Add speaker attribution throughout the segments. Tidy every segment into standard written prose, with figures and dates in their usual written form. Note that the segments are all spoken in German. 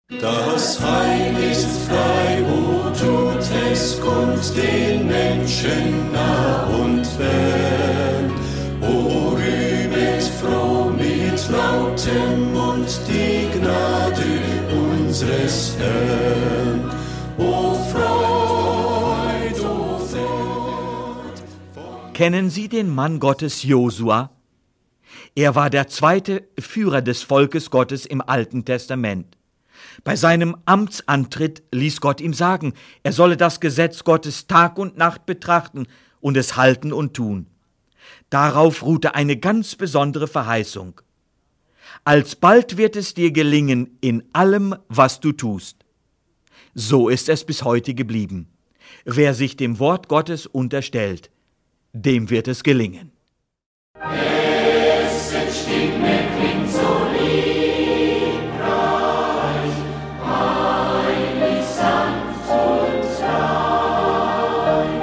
Speaker 1: Das Heil ist frei, o tut es kund den Menschen nah und fern. O rühmet froh mit lautem Mund die Gnade unseres Herrn. O Freud, o Freud.
Speaker 2: Kennen Sie den Mann Gottes Josua? Er war der zweite Führer des Volkes Gottes im Alten Testament. Bei seinem Amtsantritt ließ Gott ihm sagen, er solle das Gesetz Gottes Tag und Nacht betrachten und es halten und tun. Darauf ruhte eine ganz besondere Verheißung. Alsbald wird es dir gelingen in allem, was du tust. So ist es bis heute geblieben. Wer sich dem Wort Gottes unterstellt, dem wird es gelingen.
Speaker 1: Stimme klingt so liebreich, heilig, sanft und rein.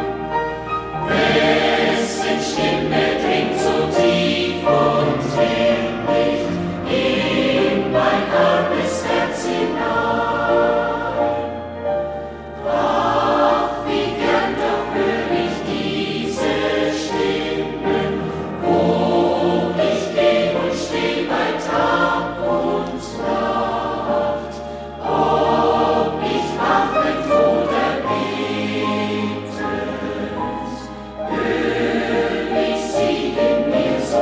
Speaker 1: Wessen Stimme dringt so tief und himmlisch in mein armes Herz hinein. Ach, wie gern doch hör ich diese Stimmen, wo ich geh und steh bei Tag und Nacht, ob ich wachend oder betend, hör ich sie in mir so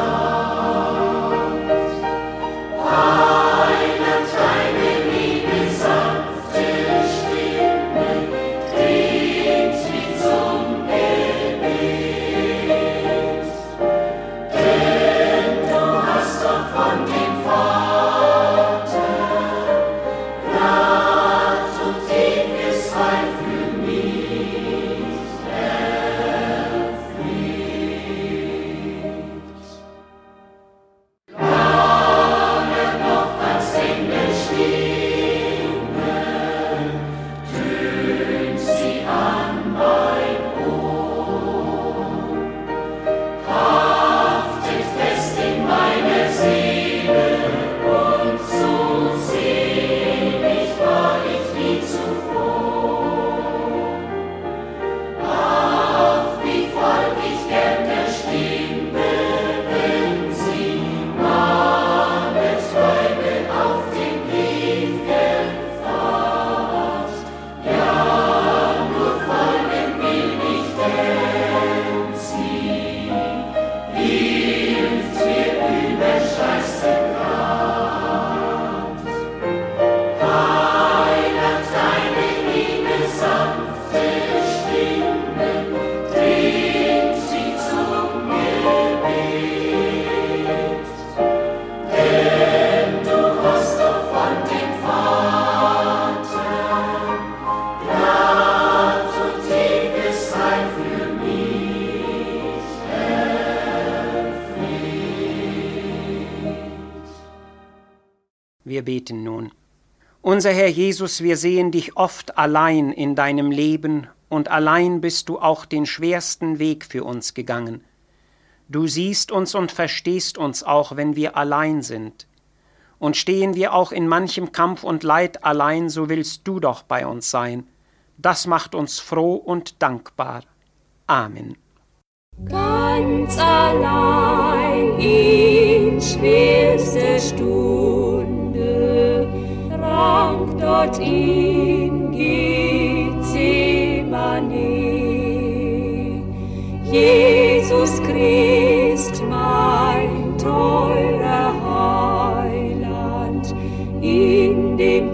Speaker 1: sanft. Heiland, deine liebe sanfte Stimme dringt wie zum Gebet. Denn du hast doch von dem Vater Kraft und ewiges Heil für mich erfüllt. Lange noch als Engelstimme tönt sie an mein Ohr. Haftet fest in meiner Seele und so selig war ich nie zuvor. Ach, wie folg ich gern der Stimme, wenn sie mahnet, träume auf dem Briefgepfad. Ja, nur folgen will ich, denn sie hilft mir über scheiße Kraft. Heiland, deine liebe sanfte Stimme dringt sie zum Gebet. Denn du hast doch von dem Vater Kraft und ewiges Heil für mich erfüllt.
Speaker 3: Wir beten nun. Unser Herr Jesus, wir sehen dich oft allein in deinem Leben und allein bist du auch den schwersten Weg für uns gegangen. Du siehst uns und verstehst uns auch, wenn wir allein sind. Und stehen wir auch in manchem Kampf und Leid allein, so willst du doch bei uns sein. Das macht uns froh und dankbar. Amen.
Speaker 4: Ganz allein in schwerster Stunde rang dort in Gethsemane Jesus Christ, mein teurer Heiland, in dem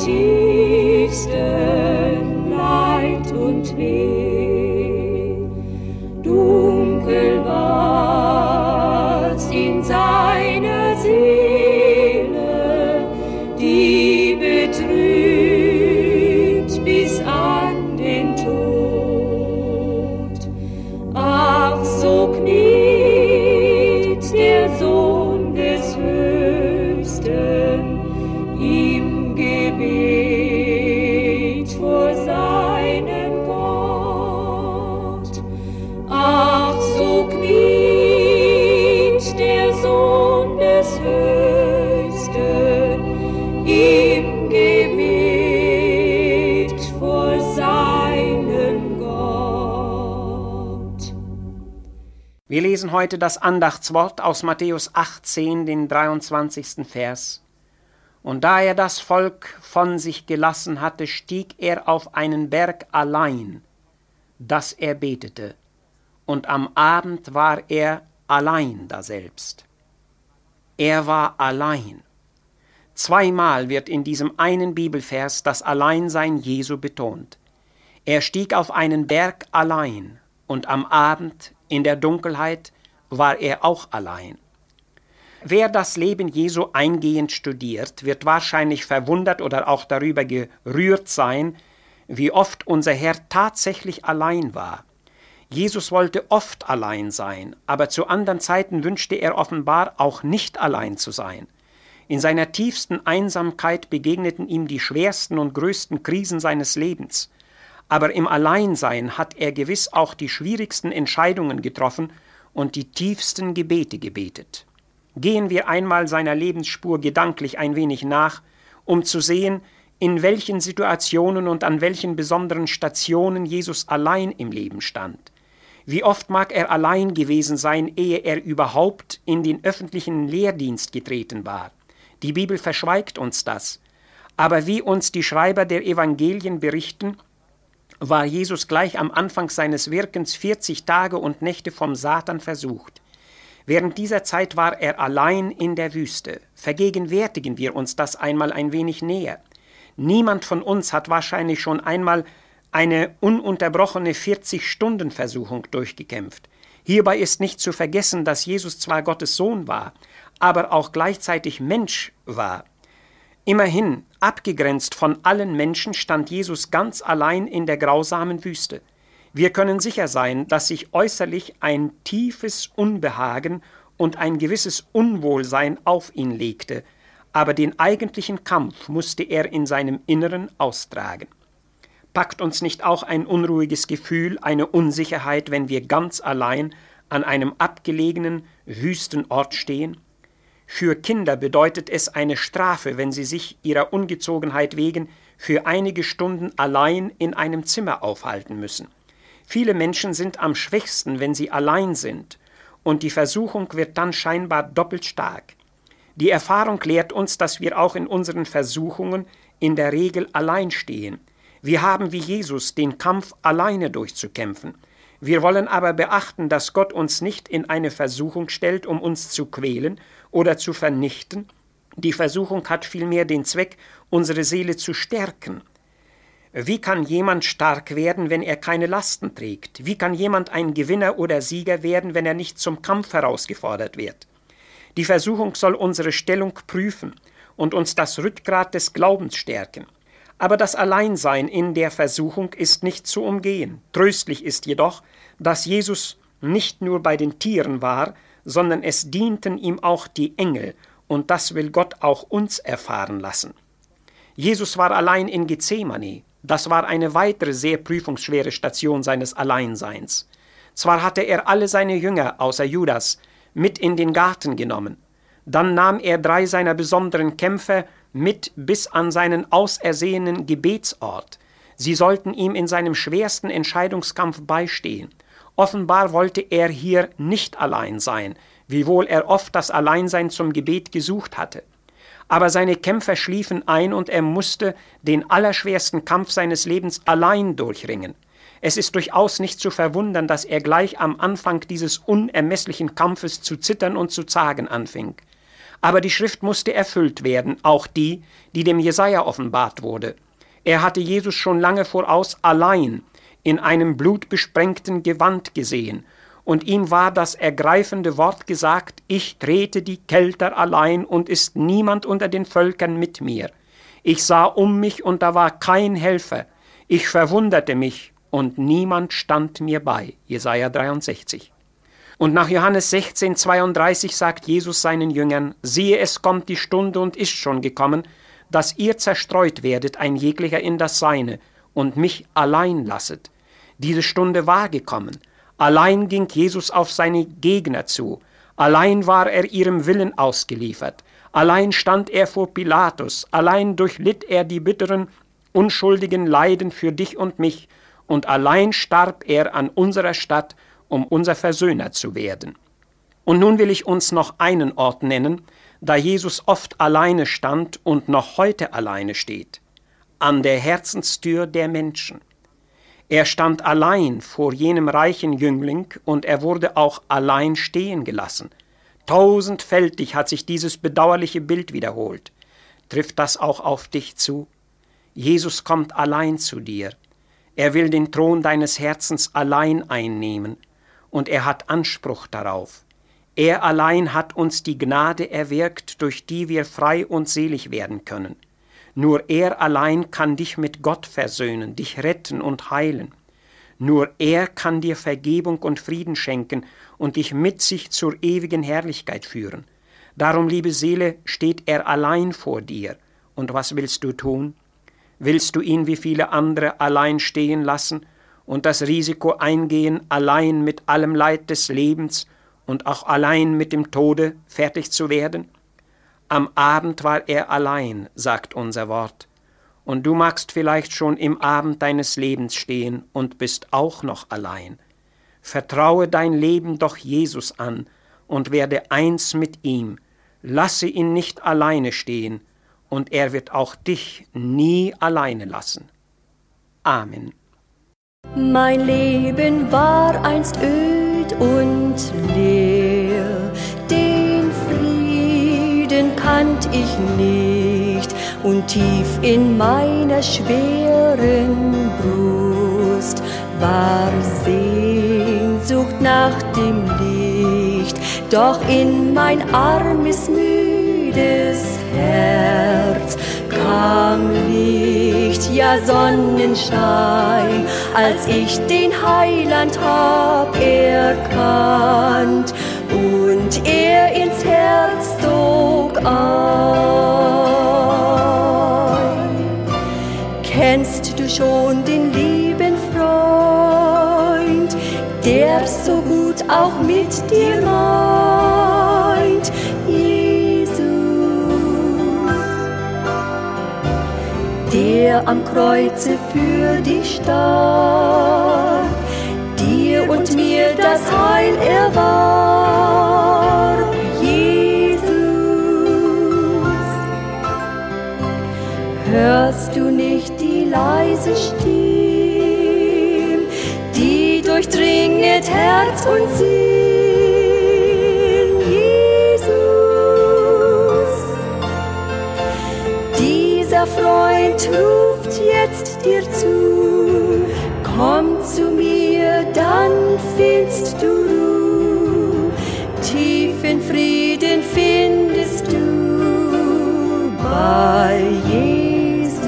Speaker 4: tiefsten Leid und Weh. Dunkel war's in seiner Seele, die betrübt bis an den Tod. Ach, so kniet der Sohn des Höchsten im Gebet vor seinem Gott. Ach, so kniet der Sohn des Höchsten im Gebet
Speaker 3: Wir lesen heute das Andachtswort aus Matthäus 18, den 23. Vers. Und da er das Volk von sich gelassen hatte, stieg er auf einen Berg allein, dass er betete. Und am Abend war er allein daselbst. Er war allein. Zweimal wird in diesem einen Bibelvers das Alleinsein Jesu betont. Er stieg auf einen Berg allein und am Abend in der Dunkelheit war er auch allein. Wer das Leben Jesu eingehend studiert, wird wahrscheinlich verwundert oder auch darüber gerührt sein, wie oft unser Herr tatsächlich allein war. Jesus wollte oft allein sein, aber zu anderen Zeiten wünschte er offenbar auch nicht allein zu sein. In seiner tiefsten Einsamkeit begegneten ihm die schwersten und größten Krisen seines Lebens. Aber im Alleinsein hat er gewiss auch die schwierigsten Entscheidungen getroffen und die tiefsten Gebete gebetet. Gehen wir einmal seiner Lebensspur gedanklich ein wenig nach, um zu sehen, in welchen Situationen und an welchen besonderen Stationen Jesus allein im Leben stand. Wie oft mag er allein gewesen sein, ehe er überhaupt in den öffentlichen Lehrdienst getreten war. Die Bibel verschweigt uns das. Aber wie uns die Schreiber der Evangelien berichten, war Jesus gleich am Anfang seines Wirkens 40 Tage und Nächte vom Satan versucht. Während dieser Zeit war er allein in der Wüste. Vergegenwärtigen wir uns das einmal ein wenig näher. Niemand von uns hat wahrscheinlich schon einmal eine ununterbrochene 40-Stunden-Versuchung durchgekämpft. Hierbei ist nicht zu vergessen, dass Jesus zwar Gottes Sohn war, aber auch gleichzeitig Mensch war. Immerhin, abgegrenzt von allen Menschen, stand Jesus ganz allein in der grausamen Wüste. Wir können sicher sein, dass sich äußerlich ein tiefes Unbehagen und ein gewisses Unwohlsein auf ihn legte, aber den eigentlichen Kampf musste er in seinem Inneren austragen. Packt uns nicht auch ein unruhiges Gefühl, eine Unsicherheit, wenn wir ganz allein an einem abgelegenen, wüsten Ort stehen? Für Kinder bedeutet es eine Strafe, wenn sie sich ihrer Ungezogenheit wegen für einige Stunden allein in einem Zimmer aufhalten müssen. Viele Menschen sind am schwächsten, wenn sie allein sind, und die Versuchung wird dann scheinbar doppelt stark. Die Erfahrung lehrt uns, dass wir auch in unseren Versuchungen in der Regel allein stehen. Wir haben wie Jesus den Kampf alleine durchzukämpfen. Wir wollen aber beachten, dass Gott uns nicht in eine Versuchung stellt, um uns zu quälen oder zu vernichten. Die Versuchung hat vielmehr den Zweck, unsere Seele zu stärken. Wie kann jemand stark werden, wenn er keine Lasten trägt? Wie kann jemand ein Gewinner oder Sieger werden, wenn er nicht zum Kampf herausgefordert wird? Die Versuchung soll unsere Stellung prüfen und uns das Rückgrat des Glaubens stärken. Aber das Alleinsein in der Versuchung ist nicht zu umgehen. Tröstlich ist jedoch, dass Jesus nicht nur bei den Tieren war, sondern es dienten ihm auch die Engel, und das will Gott auch uns erfahren lassen. Jesus war allein in Gethsemane. Das war eine weitere sehr prüfungsschwere Station seines Alleinseins. Zwar hatte er alle seine Jünger, außer Judas, mit in den Garten genommen. Dann nahm er 3 seiner besonderen Kämpfer mit bis an seinen ausersehenen Gebetsort. Sie sollten ihm in seinem schwersten Entscheidungskampf beistehen. Offenbar wollte er hier nicht allein sein, wiewohl er oft das Alleinsein zum Gebet gesucht hatte. Aber seine Kämpfer schliefen ein und er musste den allerschwersten Kampf seines Lebens allein durchringen. Es ist durchaus nicht zu verwundern, dass er gleich am Anfang dieses unermesslichen Kampfes zu zittern und zu zagen anfing. Aber die Schrift musste erfüllt werden, auch die dem Jesaja offenbart wurde. Er hatte Jesus schon lange voraus allein in einem blutbesprengten Gewand gesehen, und ihm war das ergreifende Wort gesagt: Ich trete die Kelter allein, und ist niemand unter den Völkern mit mir. Ich sah um mich, und da war kein Helfer. Ich verwunderte mich, und niemand stand mir bei. Jesaja 63. Und nach Johannes 16,32 sagt Jesus seinen Jüngern: Siehe, es kommt die Stunde und ist schon gekommen, dass ihr zerstreut werdet, ein jeglicher in das Seine, und mich allein lasset. Diese Stunde war gekommen. Allein ging Jesus auf seine Gegner zu. Allein war er ihrem Willen ausgeliefert. Allein stand er vor Pilatus. Allein durchlitt er die bitteren, unschuldigen Leiden für dich und mich. Und allein starb er an unserer Stadt um unser Versöhner zu werden. Und nun will ich uns noch einen Ort nennen, da Jesus oft alleine stand und noch heute alleine steht: an der Herzenstür der Menschen. Er stand allein vor jenem reichen Jüngling und er wurde auch allein stehen gelassen. Tausendfältig hat sich dieses bedauerliche Bild wiederholt. Trifft das auch auf dich zu? Jesus kommt allein zu dir. Er will den Thron deines Herzens allein einnehmen und er hat Anspruch darauf. Er allein hat uns die Gnade erwirkt, durch die wir frei und selig werden können. Nur er allein kann dich mit Gott versöhnen, dich retten und heilen. Nur er kann dir Vergebung und Frieden schenken und dich mit sich zur ewigen Herrlichkeit führen. Darum, liebe Seele, steht er allein vor dir. Und was willst du tun? Willst du ihn wie viele andere allein stehen lassen und das Risiko eingehen, allein mit allem Leid des Lebens und auch allein mit dem Tode fertig zu werden? Am Abend war er allein, sagt unser Wort. Und du magst vielleicht schon im Abend deines Lebens stehen und bist auch noch allein. Vertraue dein Leben doch Jesus an und werde eins mit ihm. Lasse ihn nicht alleine stehen, und er wird auch dich nie alleine lassen. Amen.
Speaker 5: Mein Leben war einst öd und leer, den Frieden kannt ich nicht, und tief in meiner schweren Brust war Sehnsucht nach dem Licht. Doch in mein armes, müdes Herz kam Licht, ja Sonnenschein, als ich den Heiland hab erkannt und er ins Herz zog ein. Kennst du schon den lieben Freund, der so gut auch mit dir meint? Jesus, der am Kreuze für dich starb, dir und mir das Heil erwarb. Jesus, hörst du nicht die leise Stimme, die durchdringet Herz und Sinn? Jesus, dieser Freund ruft jetzt dir zu. Komm zu mir, dann findest du Ruhe. Tiefen Frieden findest du bei Jesus.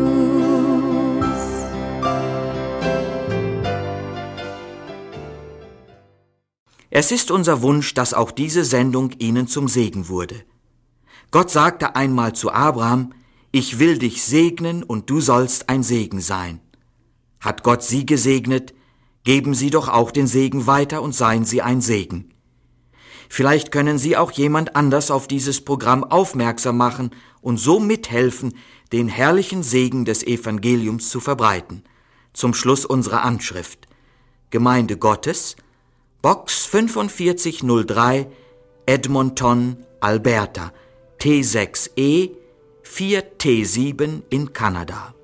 Speaker 2: Es ist unser Wunsch, dass auch diese Sendung Ihnen zum Segen wurde. Gott sagte einmal zu Abraham: Ich will dich segnen und du sollst ein Segen sein. Hat Gott Sie gesegnet, geben Sie doch auch den Segen weiter und seien Sie ein Segen. Vielleicht können Sie auch jemand anders auf dieses Programm aufmerksam machen und so mithelfen, den herrlichen Segen des Evangeliums zu verbreiten. Zum Schluss unsere Anschrift: Gemeinde Gottes, Box 4503, Edmonton, Alberta, T6E 4T7 in Kanada.